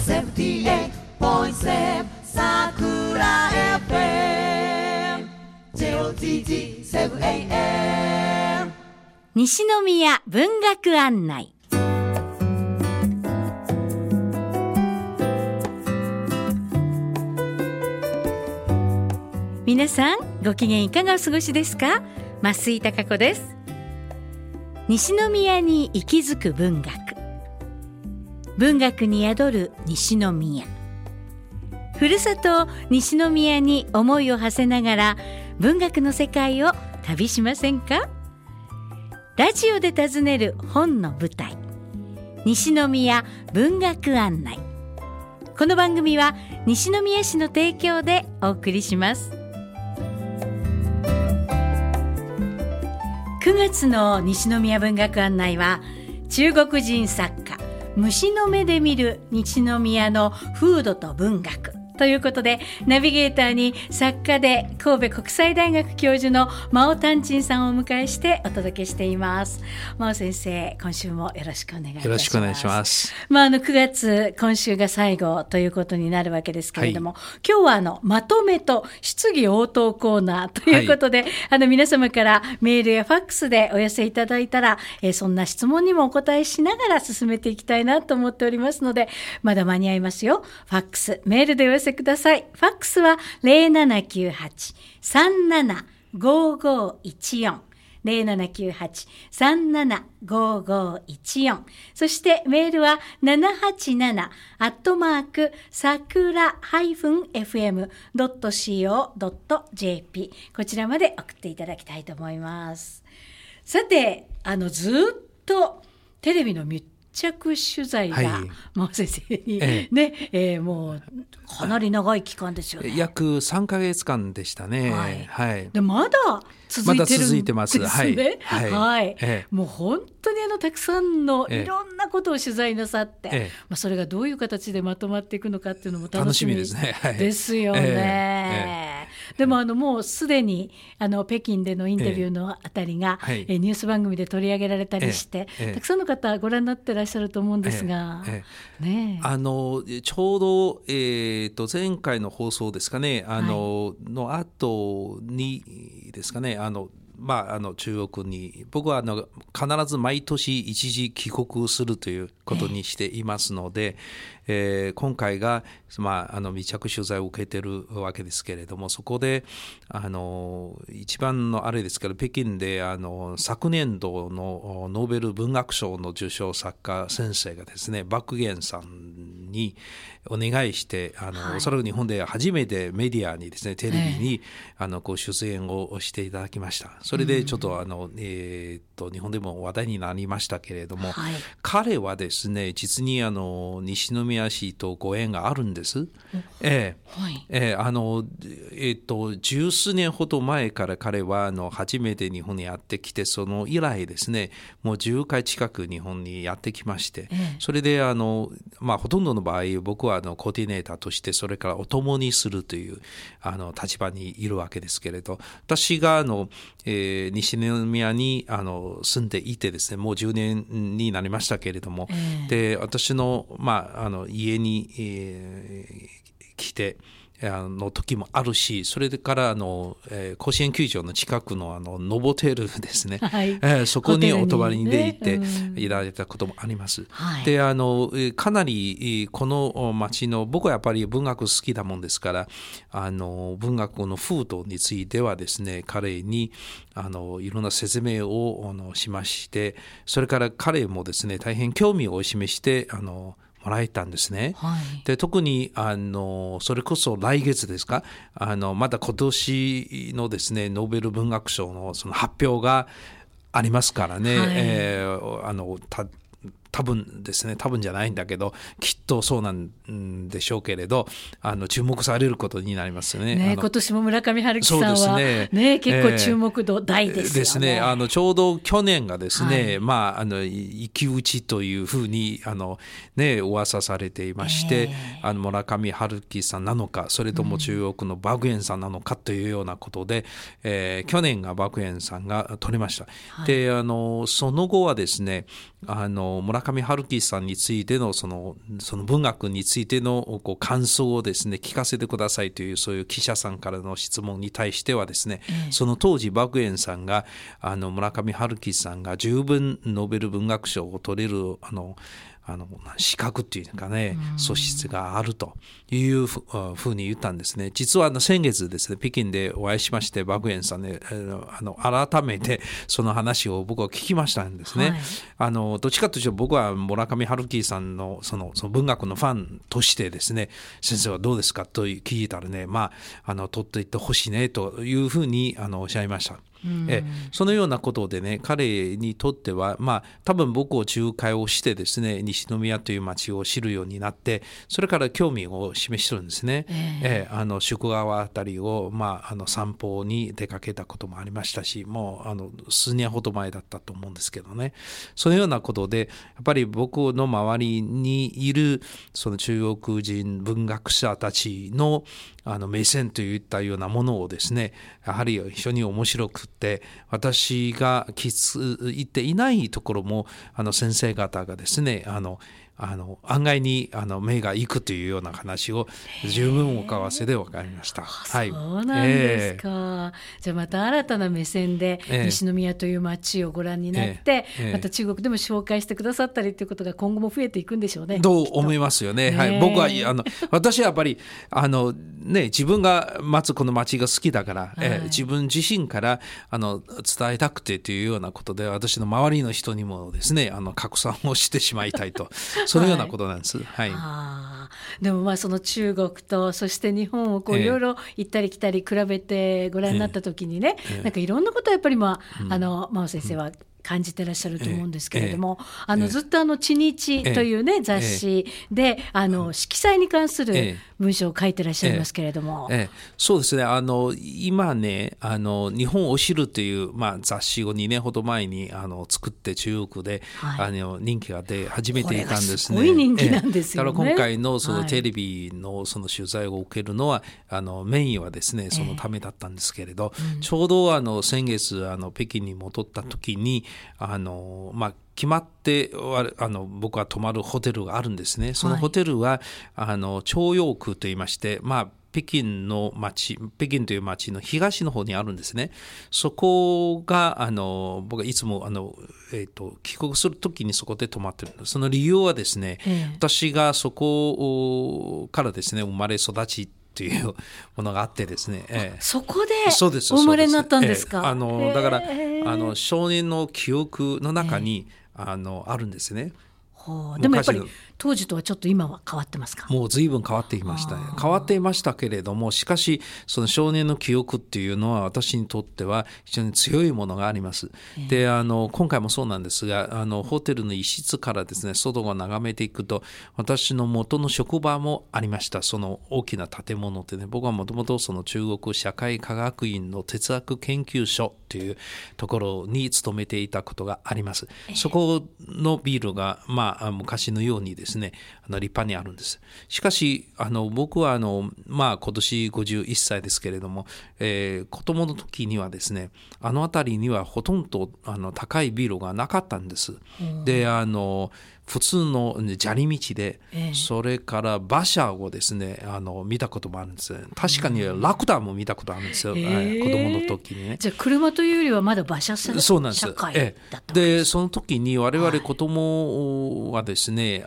78.7 Sakura FM JOZZ7 AM 西宮文学案内。皆さんご機嫌いかがお過ごしですか？増井貴子です。西宮に息づく文学、文学に宿る西宮、ふるさと西宮に思いを馳せながら文学の世界を旅しませんか？ラジオで訪ねる本の舞台、西宮文学案内。この番組は西宮市の提供でお送りします。9月の西宮文学案内は、中国人作家虫の目で見る西宮の風土と文学ということで、ナビゲーターに作家で神戸国際大学教授の真尾丹珍さんをお迎えしてお届けしています。真尾先生、今週もよろしくお願いいたします。 よろしくお願いします。 9月今週が最後ということになるわけですけれども、今日はまとめと質疑応答コーナーということで、皆様からメールやファックスでお寄せいただいたら、そんな質問にもお答えしながら進めていきたいなと思っておりますので、まだ間に合いますよ。ファックス、メールでお寄せください。ファックスは 0798-375514 0798-375514、そしてメールは787-sakura-fm.co.jp、 こちらまで送っていただきたいと思います。さて、ずっとテレビの密着取材が、先生に、もうかなり長い期間ですよね。 約3ヶ月間でしたね。 でまだ続いてるんですね。まだ続いてます。もう本当にたくさんのいろんなことを取材なさって、それがどういう形でまとまっていくのかっていうのも楽しみですね。ですよね。でももうすでに北京でのインタビューのあたりが、ニュース番組で取り上げられたりして、たくさんの方ご覧になってらっしゃると思うんですが、 ちょうど、前回の放送ですかね、の後にですかね、中国に僕は必ず毎年一時帰国するということにしていますので、今回が、密着取材を受けているわけですけれども、そこで一番のあれですけど、北京で昨年度のノーベル文学賞の受賞作家先生がですね、莫言さんにお願いして、おそらく日本で初めてメディアにですね、テレビにご出演をしていただきました。それでちょっと日本でも話題になりましたけれども、彼はですね、実に西宮市とご縁があるんです。十数年ほど前から彼は初めて日本にやってきて、その以来ですね、もう10回近く日本にやってきまして、それでほとんどの場合僕はコーディネーターとして、それからお供にするという立場にいるわけですけれど、私が西宮に住んでいてですね、もう10年になりましたけれども、で私の、家に、来ての時もあるし、それから甲子園球場の近くのノボテルですね、そこにお泊まりに行っていられたこともあります。でかなりこの町の、僕はやっぱり文学好きだもんですから、文学の風土についてはですね、彼にいろんな説明をしまして、それから彼もですね、大変興味を示してもらえたんですね。で特にそれこそ来月ですか、また今年のですね、ノーベル文学賞のその発表がありますからね、多分ですね、多分じゃないんだけど、きっとそうなんでしょうけれど、注目されることになりますね。 今年も村上春樹さんは、結構注目度大ですよね。 ですね、ちょうど去年がですね、生き打ちというふうに噂されていまして、村上春樹さんなのか、それとも中国の莫言さんなのかというようなことで、去年が莫言さんが取れました。でその後はですね、村村上春樹さんについてのその文学についての感想をですね聞かせてくださいというそういう記者さんからの質問に対してはですね、その当時莫言さんが村上春樹さんが十分ノーベル文学賞を取れる資格っていうかね、素質があるというふうに言ったんですね。実は先月ですね、北京でお会いしまして、莫言さんね、改めてその話を僕は聞きましたんですね。どっちかというと僕は村上春樹さんのその文学のファンとしてですね、先生はどうですかと聞いたらね、取っていってほしいねというふうにおっしゃいました。そのようなことでね、彼にとっては多分僕を仲介をしてですね、西宮という町を知るようになって、それから興味を示してるんですね。宿川あたりを、散歩に出かけたこともありましたし、もう数年ほど前だったと思うんですけどね、そのようなことでやっぱり僕の周りにいるその中国人文学者たちの目線といったようなものをですね、やはり非常に面白くて、私が気づいていないところも先生方がですね案外に目が行くというような話を十分お交わせで分かりました。 そうなんですか。じゃあまた新たな目線で西宮という町をご覧になって、また中国でも紹介してくださったりということが今後も増えていくんでしょうね。 と思いますよね。僕は私はやっぱり自分がまずこの町が好きだから、自分自身から伝えたくてというようなことで、私の周りの人にもですね拡散をしてしまいたいとそのようなことなんです。 でもその中国とそして日本をいろいろ行ったり来たり比べてご覧になった時にね、なんかいろんなことをやっぱり真央先生は感じてらっしゃると思うんですけれども、ずっと知日というね、雑誌で色彩に関する文章を書いてらっしゃいますけれども、 そうですね、今ね日本を知るという、雑誌を2年ほど前に作って中国で、人気が出始めていたんですね。 これがすごい人気なんですよね。 だから今回のそのテレビのその取材を受けるのはメインはですねそのためだったんですけれど、ちょうど先月北京に戻った時に決まって僕は泊まるホテルがあるんですね。そのホテルは朝陽区といいまして、北京という町の東の方にあるんですね。そこが僕はいつも帰国するときにそこで泊まってるんです。その理由はですね、私がそこからですね生まれ育ちというものがあってですね、 そこでお生まれになったんですか。 だから少年の記憶の中にあるんですね。 でもやっぱり当時とはちょっと今は変わってますか。 もう随分変わっていましたね。変わっていましたけれども、しかしその少年の記憶っていうのは私にとっては非常に強いものがあります。で今回もそうなんですがホテルの一室からですね外を眺めていくと、私の元の職場もありました。その大きな建物でね、僕はもともとその中国社会科学院の哲学研究所というところに勤めていたことがあります。そこのビルが昔のようにですね立派にあるんです。しかし僕は今年51歳ですけれども、子供の時にはですね辺りにはほとんど高いビルがなかったんです。で普通の砂利道で、それから馬車をですね見たこともあるんです。確かにラクダも見たことあるんですよ、子供の時にね。 じゃあ車というよりはまだ馬車社会だったわけです。 でその時に我々子供はですね、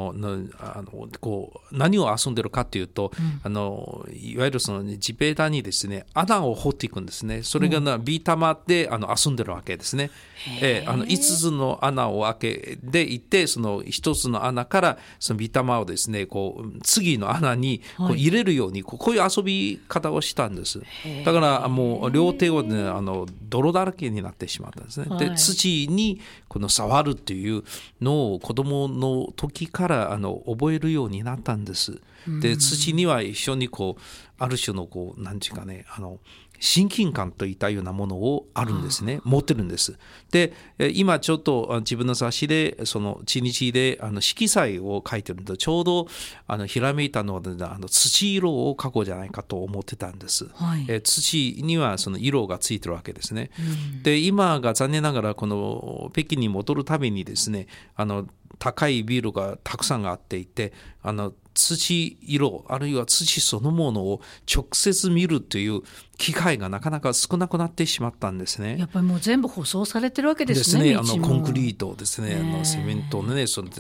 何を遊んでるかというと、いわゆるその地べたにですね穴を掘っていくんですね。それがビー玉で遊んでるわけですね。5つの穴を開けていって、その1つの穴からそのビー玉をですね次の穴に入れるようにこういう遊び方をしたんです。だからもう両手を、ね、泥だらけになってしまったんですね。で土に触るっていうのを子供の時から覚えるようになったんです。で土には一緒にある種のなんていうかね親近感といったようなものをあるんですね。持ってるんです。で今ちょっと自分の雑誌でその地日で色彩を描いてるんで、ちょうどひらめいたのは土色を描こうじゃないかと思ってたんです。土にはその色がついてるわけですね。で今が残念ながらこの北京に戻るためにですね高いビルがたくさんあっていて、土色あるいは土そのものを直接見るという機会がなかなか少なくなってしまったんですね。 やっぱりもう全部舗装されてるわけですね。 コンクリートですね、セメントのね、アスフ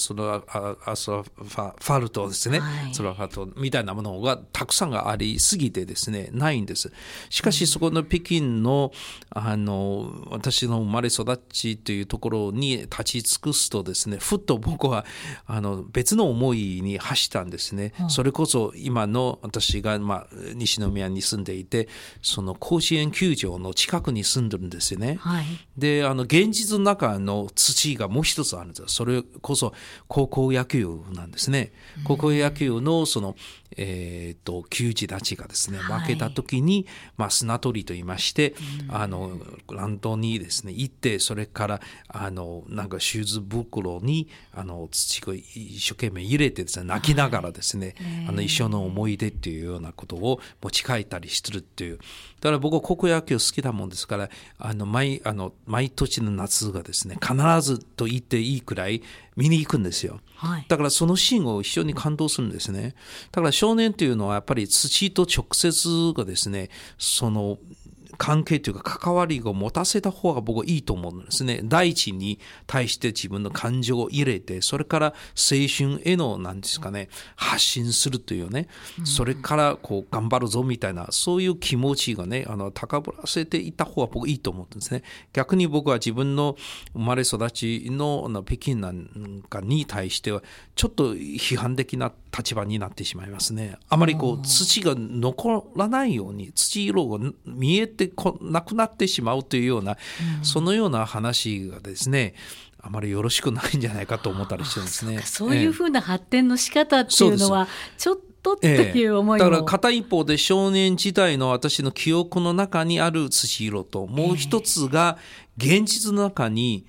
ァルトですね、アスファルトみたいなものがたくさんありすぎてですね、ないんです。しかしそこの北京の、私の生まれ育ちというところに立ち尽くすとですね、ふっと僕は別の思いに走ったんですね。それこそ今の私が、西宮に住んでいて、その甲子園球場の近くに住んでるんですよね。で、現実の中の土がもう一つあるんです。それこそ高校野球なんですね。高校野球のその球児たちがですね、負けた時に、砂取りと言いまして、グラウンドにですね行って、それからなんかシューズ袋に土を一生懸命入れてですね、泣きながらですね、一生の思い出っていうようなことを持ち帰ったりしてるっていう。だから僕は高校野球好きだもんですから、毎年の夏がですね、必ずと言っていいくらい見に行くんですよ。だからそのシーンを非常に感動するんですね。だから少年というのはやっぱり土と直接がですね、その関係というか関わりを持たせた方が僕はいいと思うんですね。大地に対して自分の感情を入れて、それから青春への何ですかね、発信するというね、それからこう頑張るぞみたいな、そういう気持ちがね、高ぶらせていた方が僕いいと思うんですね。逆に僕は自分の生まれ育ちの北京なんかに対してはちょっと批判的な立場になってしまいますね。あまりこう土が残らないように、土色が見えてなくなってしまうというような、そのような話がですね、あまりよろしくないんじゃないかと思ったりしてるんですね。 そういうふうな発展の仕方っていうのはちょっとっていう思いも、 だから片一方で少年時代の私の記憶の中にある土色と、もう一つが現実の中に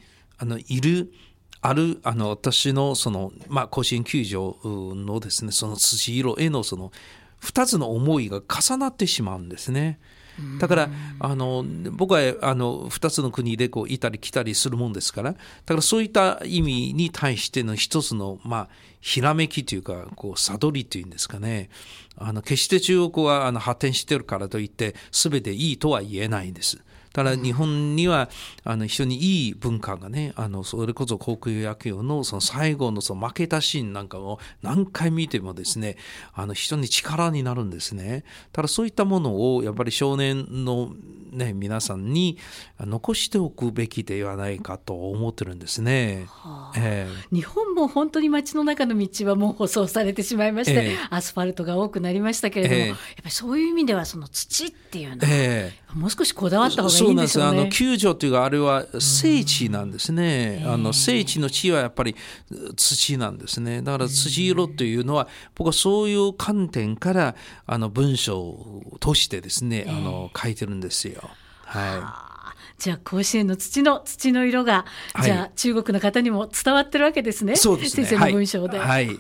私のその、甲子園球場のですね、その土色へのその2つの思いが重なってしまうんですね。だから僕は2つの国でこういたり来たりするもんですから、だからそういった意味に対しての一つのひらめきというか、こう悟りというんですかね、決して中国は発展しているからといって全ていいとは言えないんです。だから日本には非常にいい文化がね、それこそ高校野球のその最後のその負けたシーンなんかを何回見てもですね、非常に力になるんですね。ただそういったものをやっぱり少年のね、皆さんに残しておくべきではないかと思ってるんですね。 日本も本当に街の中の道はもう舗装されてしまいまして、アスファルトが多くなりましたけれども、やっぱりそういう意味ではその土っていうのは、もう少しこだわった方がいいんでしょうね。 そうなんです。球場というかあれは聖地なんですね。聖地の地はやっぱり土なんですね。だから土色というのは僕はそういう観点から文章を通してですね、書いてるんですよ。 じゃあ甲子園の土の色が、じゃあ中国の方にも伝わってるわけですね。 そうですね。 先生の文章で。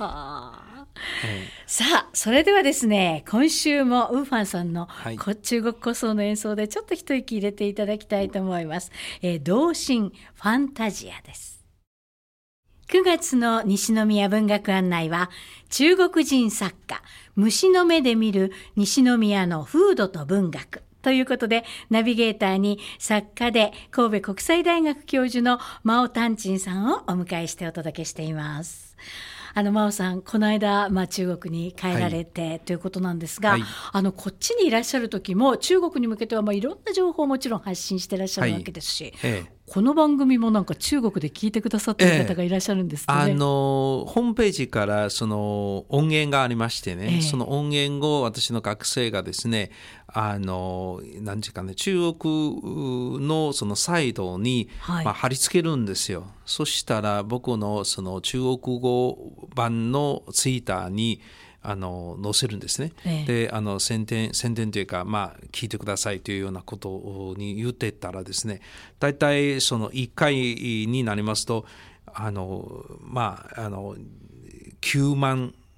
さあ、それではですね、今週もウーファンさんの中国古装の演奏でちょっと一息入れていただきたいと思います。同心ファンタジアです。9月の西宮文学案内は、中国人作家虫の目で見る西宮の風土と文学ということで、ナビゲーターに作家で神戸国際大学教授のマオ・タンチンさんをお迎えしてお届けしています。マオさん、この間、中国に帰られて、ということなんですが、こっちにいらっしゃる時も中国に向けてはいろんな情報をもちろん発信していらっしゃるわけですし、この番組もなんか中国で聞いてくださっている方がいらっしゃるんですってね。 ホームページからその音源がありましてね、その音源を私の学生がですね、何ていうかね、中国のそのサイトに、貼り付けるんですよ。そしたら僕のその中国語版のツイッターに載せるんですね。で宣伝というか、聞いてくださいというようなことに言ってたらですね、だいたいその1回になりますと9万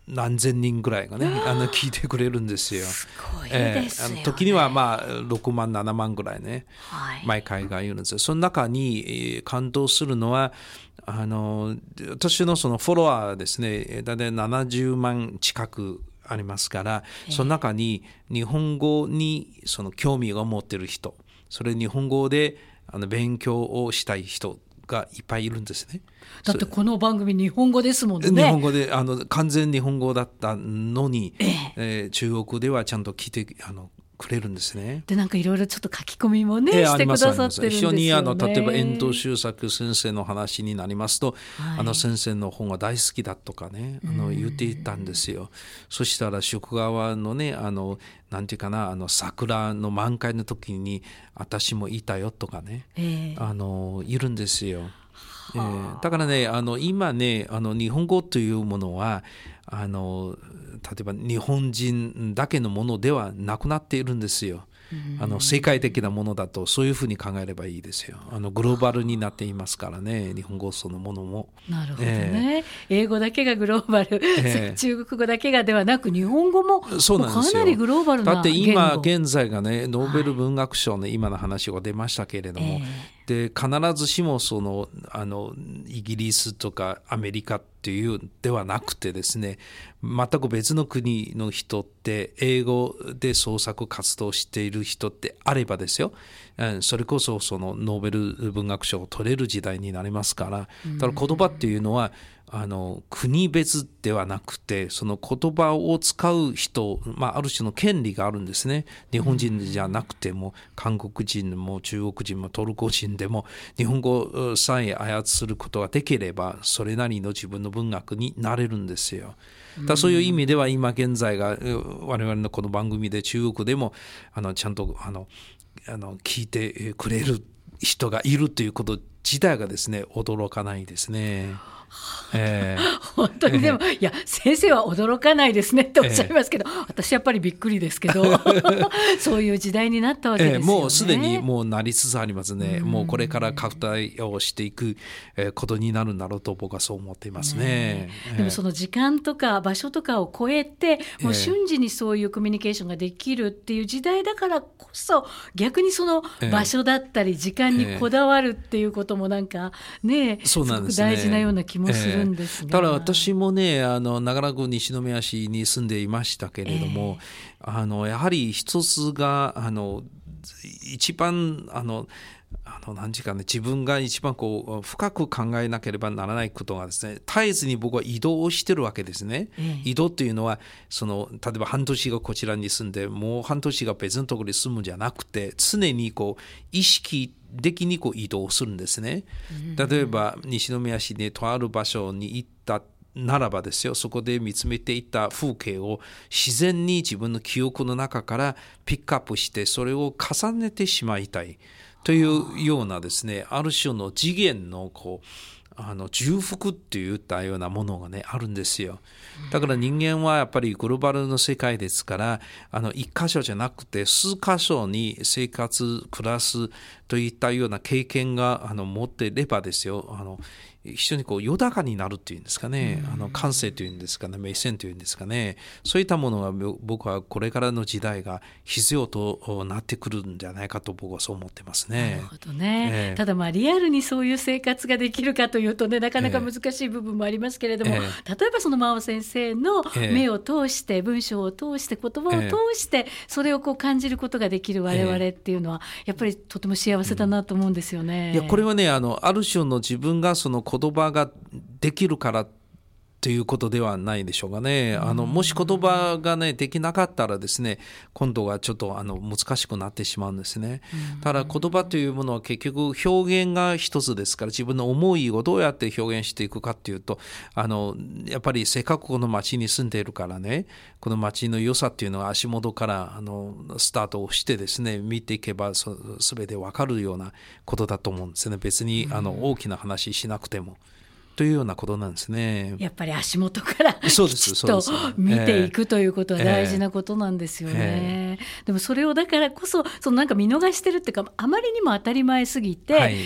何千人ぐらいがね聞いてくれるんですよ。 すごいですよね。 時には6万7万ぐらいね、毎回がいるんですよ。その中に感動するのは私のそのフォロワーですね、だいたい70万近くありますから、その中に日本語にその興味を持っている人、それ日本語で勉強をしたい人がいっぱいいるんですね。 だってこの番組日本語ですもんね。 日本語で完全日本語だったのに、中国ではちゃんと聞いてくれるんですね。 でなんかいろいろちょっと書き込みもね、してくださってるんですよね。 一緒に例えば遠藤周作先生の話になりますと、先生の本が大好きだとかね言っていたんですよ。そしたら宿川のねなんていうかな桜の満開の時に私もいたよとかね、いるんですよ。だからね今ね日本語というものは例えば日本人だけのものではなくなっているんですよ。世界的なものだとそういうふうに考えればいいですよ。グローバルになっていますからね、日本語そのものも。 なるほどね、英語だけがグローバル、中国語だけがではなく日本語もかなりグローバルな言語。 だって今現在がねノーベル文学賞の今の話が出ましたけれども、で必ずしもイギリスとかアメリカっていうではなくてですね、全く別の国の人って英語で創作活動している人ってあればですよ、それこそそのノーベル文学賞を取れる時代になりますから、だから言葉っていうのは国別ではなくてその言葉を使う人、ある種の権利があるんですね。日本人じゃなくても韓国人も中国人もトルコ人でも日本語さえ操ることができればそれなりの自分の文学になれるんですよ。だそういう意味では今現在が我々のこの番組で中国でもちゃんと聞いてくれる人がいるということ自体がですね驚かないですね。 本当にでも、いや先生は驚かないですねっておっしゃいますけど、私やっぱりびっくりですけどそういう時代になったわけですよね。 もうすでにもうなりつつありますね。もうこれから拡大をしていくことになるんだろうと僕はそう思っていますね。 でもその時間とか場所とかを超えてもう瞬時にそういうコミュニケーションができるっていう時代だからこそ、逆にその場所だったり時間にこだわるっていうこともなんかね、すごく大事なような気もするんですが、 ただ私もね長らく西宮市に住んでいましたけれども、やはり一つが一番何時間ね、自分が一番深く考えなければならないことがですね、絶えずに僕は移動をしてるわけですね。移動というのは例えば半年がこちらに住んでもう半年が別のところに住むんじゃなくて、常に意識的に移動するんですね。例えば西宮市でとある場所に行ったならばですよ、そこで見つめていた風景を自然に自分の記憶の中からピックアップしてそれを重ねてしまいたいというようなですね、ある種の次元の重複っていったようなものがねあるんですよ。だから人間はやっぱりグローバルの世界ですから、一箇所じゃなくて数箇所に生活暮らすといったような経験が持っていればですよ、非常に豊かになるというんですかね、感性というんですかね、目線というんですかね、そういったものが僕はこれからの時代が必要となってくるんじゃないかと僕はそう思ってますね。 なるほどね。ただリアルにそういう生活ができるかというとね、なかなか難しい部分もありますけれども、例えばその真央先生の目を通して文章を通して言葉を通してそれを感じることができる我々っていうのはやっぱりとても幸せだなと思うんですよね。 いやこれはねある種の自分がその言葉ができるからということではないでしょうかね。もし言葉がねできなかったらですね、今度はちょっと難しくなってしまうんですね。ただ言葉というものは結局表現が一つですから、自分の思いをどうやって表現していくかというと、やっぱりせっかくこの町に住んでいるからね、この町の良さっていうのは足元からスタートをしてですね見ていけば全て分かるようなことだと思うんですね。別に大きな話しなくてもというようなことなんですね。 やっぱり足元からきちっと見ていくということは大事なことなんですよね。でもそれをだからこそなんか見逃してるっていうか、あまりにも当たり前すぎて、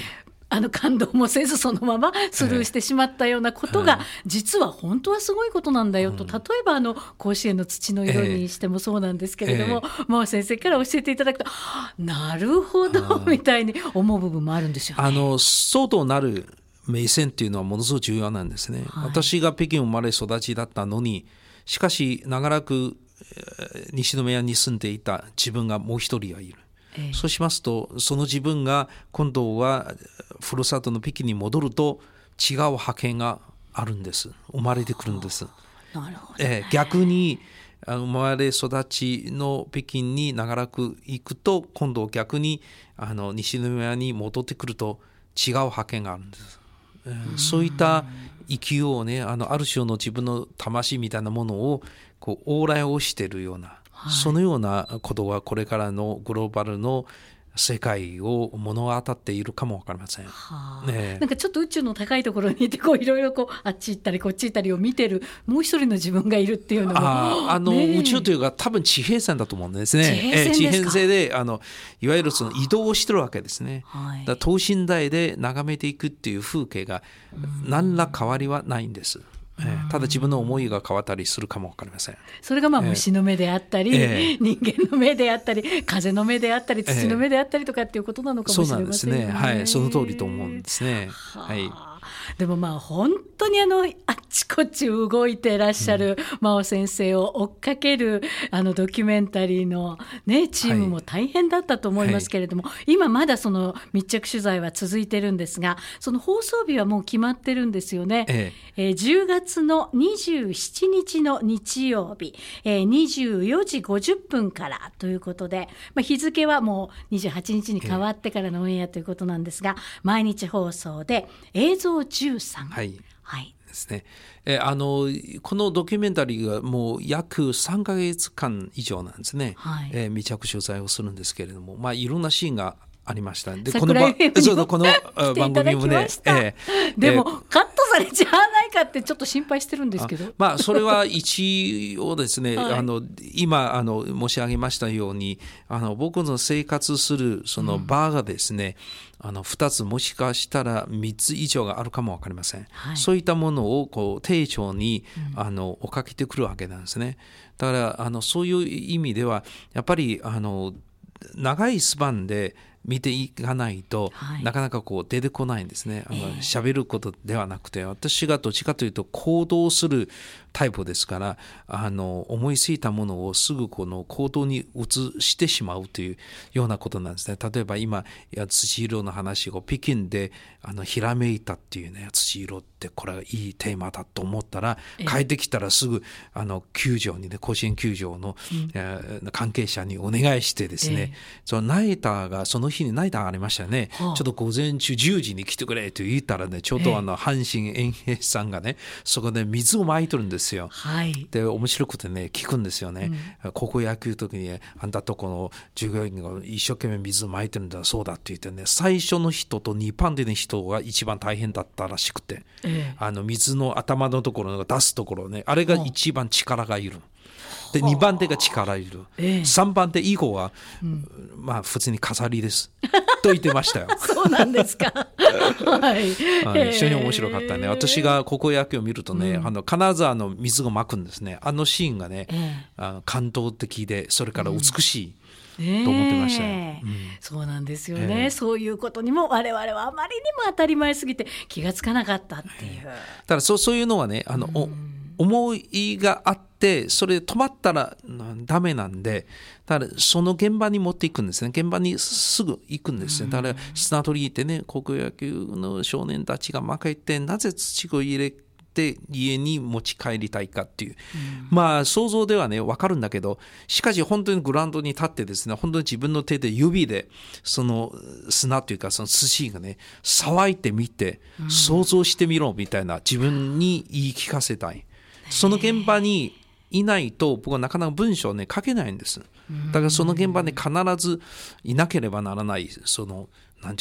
感動もせずそのままスルーしてしまったようなことが、実は本当はすごいことなんだよと、例えば甲子園の土の色にしてもそうなんですけれども、真央先生から教えていただくと、なるほどみたいに思う部分もあるんですよね。 そうとなる目線っていうのはものすごく重要なんですね。私が北京生まれ育ちだったのに、しかし長らく西宮に住んでいた自分がもう一人はいる。そうしますと、その自分が今度はふるさとの北京に戻ると違う覇権があるんです。生まれてくるんです。 なるほどね。 逆に生まれ育ちの北京に長らく行くと、今度逆に西宮に戻ってくると違う覇権があるんです。そういった勢いをね、ある種の自分の魂みたいなものを往来をしているような、そのようなことがこれからのグローバルの世界を物語っているかもわかりません。 なんかちょっと宇宙の高いところにいていろいろあっち行ったりこっち行ったりを見てるもう一人の自分がいるっていうのも、 宇宙というか多分地平線だと思うんですね。地平線でいわゆるその移動をしてるわけですね。だ等身大で眺めていくっていう風景が何ら変わりはないんです。ただ自分の思いが変わったりするかもわかりません。 それが虫の目であったり、人間の目であったり、風の目であったり、土の目であったりとかっていうことなのかもしれませんね。 そうなんですね。はい、その通りと思うんですね。はい。 でも本当にあっちこっち動いてらっしゃる真央先生を追っかけるドキュメンタリーの、ね、チームも大変だったと思いますけれども、今まだその密着取材は続いてるんですが、その放送日はもう決まってるんですよね。10月の27日の日曜日、24時50分からということで、日付はもう28日に変わってからのオンエアということなんですが、毎日放送で映像13、 ですね。このドキュメンタリーがもう約3ヶ月間以上なんですね。密着取材をするんですけれども、いろんなシーンがありました。でこの番組もね、 でもカットされちゃわないかってちょっと心配してるんですけど、 それは一応ですね、今申し上げましたように僕の生活するその場がですね、2つもしかしたら3つ以上があるかも分かりません。そういったものを丁重に追っかけてくるわけなんですね。だからそういう意味ではやっぱり長いスパンで見ていかないと、なかなか出てこないんですね。喋ることではなくて、私がどっちかというと行動するタイプですから、思いついたものをすぐ行動に移してしまうというようなことなんですね。例えば今土色の話を北京でひらめいたっていうね、土色ってこれはいいテーマだと思ったら、帰ってきたらすぐ球場にね、甲子園球場の、関係者にお願いしてですね、そのナイターがその日にナイターがありましたね。ちょっと午前中10時に来てくれと言ったらね、ちょうど阪神園芸さんがね、そこで水をまいてるんですよ。で面白くてね、聞くんですよね。高校野球の時にあんたとこの従業員が一生懸命水をまいてるんだそうだって言ってね、最初の人と2番手の人が一番大変だったらしくて、水の頭のところ出すところね、あれが一番力がいる。で2番手が力いる、3番手以降は、普通に飾りですと言ってましたよ。 そうなんですか。 非常に面白かったね。私が高校野球を見るとね、必ず水をまくんですね。シーンがね、感動的で、それから美しい、と思ってましたよ。 そうなんですよね。そういうことにも我々はあまりにも当たり前すぎて気がつかなかったっていう。 ただそういうのはね、思いがあってそれ止まったらダメなんで、だからその現場に持っていくんですね。現場にすぐ行くんですね。だから砂取り行ってね、高校野球の少年たちが負けてなぜ土を入れて家に持ち帰りたいかっていう、想像ではね分かるんだけど、しかし本当にグラウンドに立ってですね、本当に自分の手で指でその砂というかその土がね騒いでみて、想像してみろみたいな、自分に言い聞かせたい。その現場にいないと僕はなかなか文章をね書けないんです。だからその現場に必ずいなければならない、そのなんていうかね、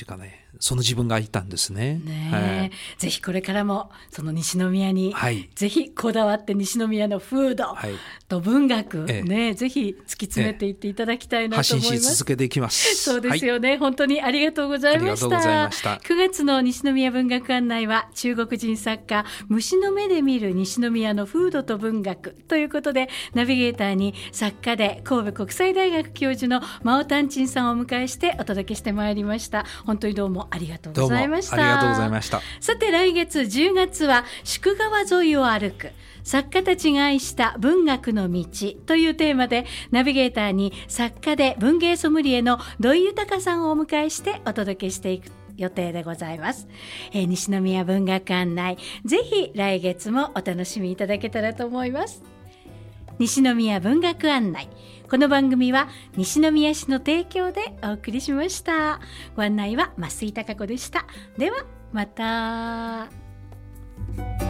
その自分がいたんですね。 ぜひこれからもその西宮に、ぜひこだわって西宮の風土と文学、ぜひ突き詰めていっていただきたいなと思います。 発信し続けていきます。 そうですよね、本当にありがとうございました。9月の西宮文学案内は中国人作家虫の目で見る西宮の風土と文学ということで、ナビゲーターに作家で神戸国際大学教授のマオタンチンさんをお迎えしてお届けしてまいりました。本当にどうもありがとうございました。 どうもありがとうございました。 さて来月10月は宿川沿いを歩く作家たちが愛した文学の道というテーマで、ナビゲーターに作家で文芸ソムリエの土井豊さんをお迎えしてお届けしていく予定でございます。西宮文学案内、ぜひ来月もお楽しみいただけたらと思います。西宮文学案内、この番組は西宮市の提供でお送りしました。ご案内は増井貴子でした。ではまた。